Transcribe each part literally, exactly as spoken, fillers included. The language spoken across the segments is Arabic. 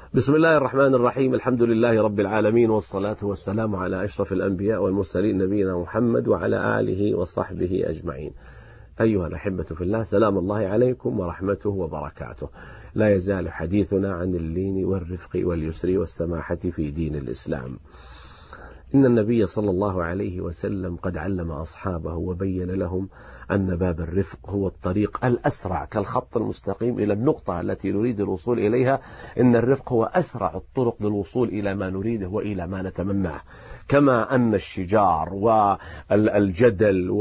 بسم الله الرحمن الرحيم. الحمد لله رب العالمين، والصلاة والسلام على أشرف الأنبياء والمرسلين نبينا محمد وعلى آله وصحبه أجمعين. أيها الأحبة في الله، سلام الله عليكم ورحمته وبركاته. لا يزال حديثنا عن اللين والرفق واليسر والسماحة في دين الإسلام. إن النبي صلى الله عليه وسلم قد علم أصحابه وبين لهم أن باب الرفق هو الطريق الأسرع كالخط المستقيم إلى النقطة التي نريد الوصول إليها. إن الرفق هو أسرع الطرق للوصول إلى ما نريده وإلى ما نتمناه، كما أن الشجار والجدل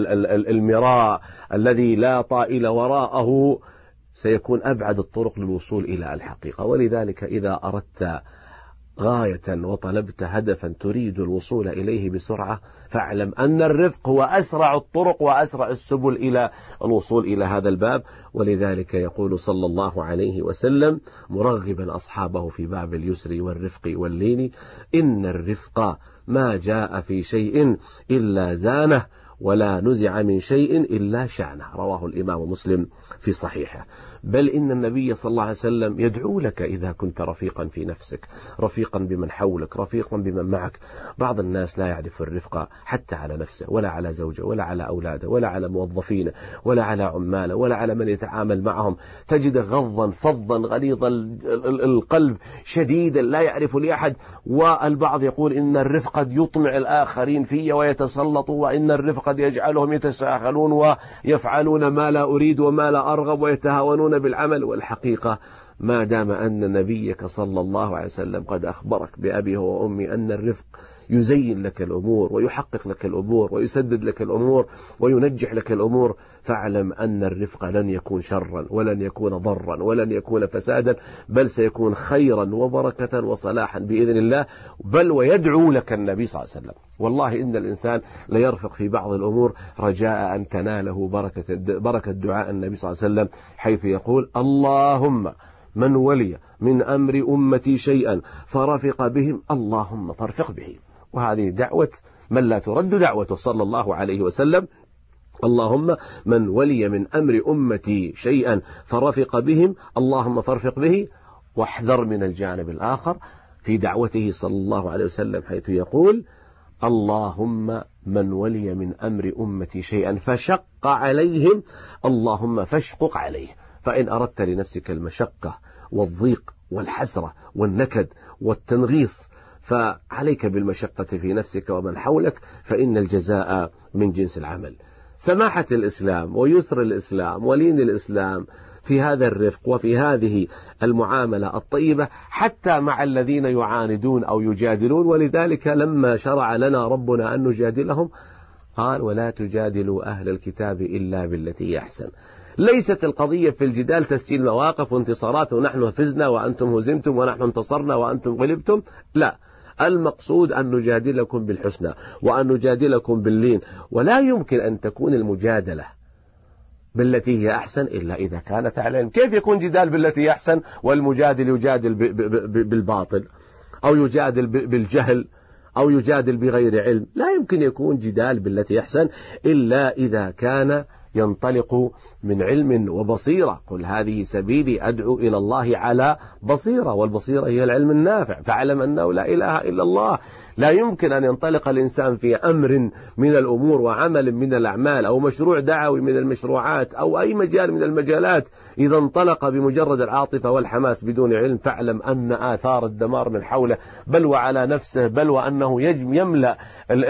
والمراء الذي لا طائل وراءه سيكون أبعد الطرق للوصول إلى الحقيقة. ولذلك إذا أردت غاية وطلبت هدفا تريد الوصول إليه بسرعة، فاعلم أن الرفق هو أسرع الطرق وأسرع السبل إلى الوصول إلى هذا الباب. ولذلك يقول صلى الله عليه وسلم مرغبا أصحابه في باب اليسر والرفق واللين: إن الرفق ما جاء في شيء إلا زانه، ولا نزع من شيء إلا شانه. رواه الإمام مسلم في صحيحه. بل إن النبي صلى الله عليه وسلم يدعو لك إذا كنت رفيقا في نفسك، رفيقا بمن حولك، رفيقا بمن معك. بعض الناس لا يعرف الرفق حتى على نفسه، ولا على زوجه، ولا على أولاده، ولا على موظفينه، ولا على عماله، ولا على من يتعامل معهم. تجد غضا فظا غليظ القلب شديدا لا يعرف لأحد. والبعض يقول إن الرفق قد يطمع الآخرين في ويتسلطوا، وإن الرفق قد يجعلهم يتساهلون ويفعلون ما لا أريد وما لا أرغب ويتهاونون بالعمل. والحقيقة ما دام أن نبيك صلى الله عليه وسلم قد أخبرك بأبيه وأمي أن الرفق يزين لك الأمور ويحقق لك الأمور ويسدد لك الأمور وينجح لك الأمور، فاعلم أن الرفق لن يكون شرا ولن يكون ضرا ولن يكون فسادا، بل سيكون خيرا وبركة وصلاحا بإذن الله. بل ويدعو لك النبي صلى الله عليه وسلم. والله إن الإنسان ليرفق في بعض الأمور رجاء أن تناله بركة بركة دعاء النبي صلى الله عليه وسلم، حيث يقول: اللهم من ولي من أمر أمتي شيئا فرفق بهم اللهم فارفق به. وهذه دعوة من لا ترد دعوته صلى الله عليه وسلم: اللهم من ولي من أمر أمتي شيئا فرفق بهم اللهم فارفق به. واحذر من الجانب الآخر في دعوته صلى الله عليه وسلم، حيث يقول: اللهم من ولي من أمر أمتي شيئا فشق عليهم اللهم فاشقق عليه. فإن أردت لنفسك المشقة والضيق والحسرة والنكد والتنغيص فعليك بالمشقة في نفسك ومن حولك، فإن الجزاء من جنس العمل. سماحة الإسلام ويسر الإسلام ولين الإسلام في هذا الرفق وفي هذه المعاملة الطيبة حتى مع الذين يعاندون أو يجادلون. ولذلك لما شرع لنا ربنا أن نجادلهم قال: ولا تجادلوا أهل الكتاب إلا بالتي هي أحسن. ليست القضية في الجدال تسجيل مواقف وانتصارات ونحن فزنا وأنتم هزمتم ونحن انتصرنا وأنتم غلبتم، لا. المقصود أن نجادلكم بالحسنى وأن نجادلكم باللين. ولا يمكن أن تكون المجادلة بالتي هي أحسن إلا إذا كانت على علم. كيف يكون جدال بالتي هي أحسن والمجادل يجادل بالباطل أو يجادل بالجهل أو يجادل بغير علم؟ لا يمكن يكون جدال بالتي أحسن إلا إذا كان ينطلق من علم وبصيرة. قل هذه سبيلي أدعو إلى الله على بصيرة، والبصيرة هي العلم النافع. فاعلم أنه لا إله إلا الله. لا يمكن أن ينطلق الإنسان في أمر من الأمور وعمل من الأعمال أو مشروع دعوي من المشروعات أو أي مجال من المجالات إذا انطلق بمجرد العاطفة والحماس بدون علم، فاعلم أن آثار الدمار من حوله بل وعلى نفسه، بل وأنه يملأ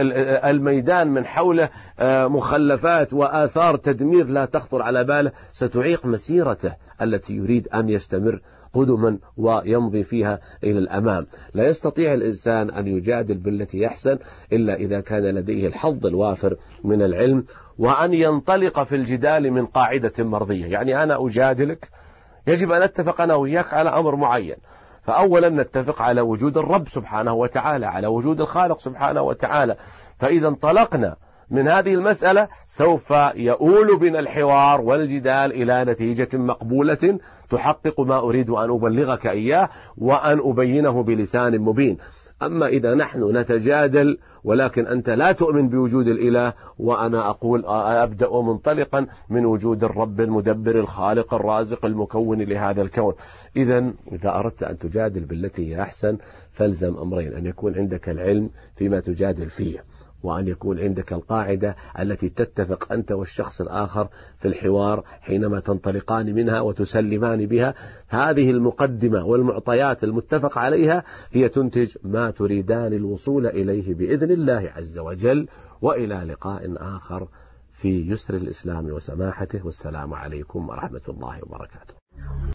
الميدان من حوله مخلفات وآثار تدمير لا تخطر على باله ستعيق مسيرته التي يريد أن يستمر قدما ويمضي فيها إلى الأمام. لا يستطيع الإنسان أن يجادل بالتي يحسن إلا إذا كان لديه الحظ الوافر من العلم، وأن ينطلق في الجدال من قاعدة مرضية. يعني أنا أجادلك، يجب أن نتفق أنا وإياك على أمر معين. فأولا نتفق على وجود الرب سبحانه وتعالى، على وجود الخالق سبحانه وتعالى. فإذا انطلقنا من هذه المسألة سوف يؤول بنا الحوار والجدال إلى نتيجة مقبولة تحقق ما أريد أن أبلغك إياه وأن أبينه بلسان مبين. أما إذا نحن نتجادل ولكن أنت لا تؤمن بوجود الإله وأنا أقول أبدأ منطلقا من وجود الرب المدبر الخالق الرازق المكون لهذا الكون، إذا إذا أردت أن تجادل بالتي هي أحسن فالزم أمرين: أن يكون عندك العلم فيما تجادل فيه، وأن يكون عندك القاعدة التي تتفق أنت والشخص الآخر في الحوار حينما تنطلقان منها وتسلمان بها. هذه المقدمة والمعطيات المتفق عليها هي تنتج ما تريدان الوصول إليه بإذن الله عز وجل. وإلى لقاء آخر في يسر الإسلام وسماحته، والسلام عليكم ورحمة الله وبركاته.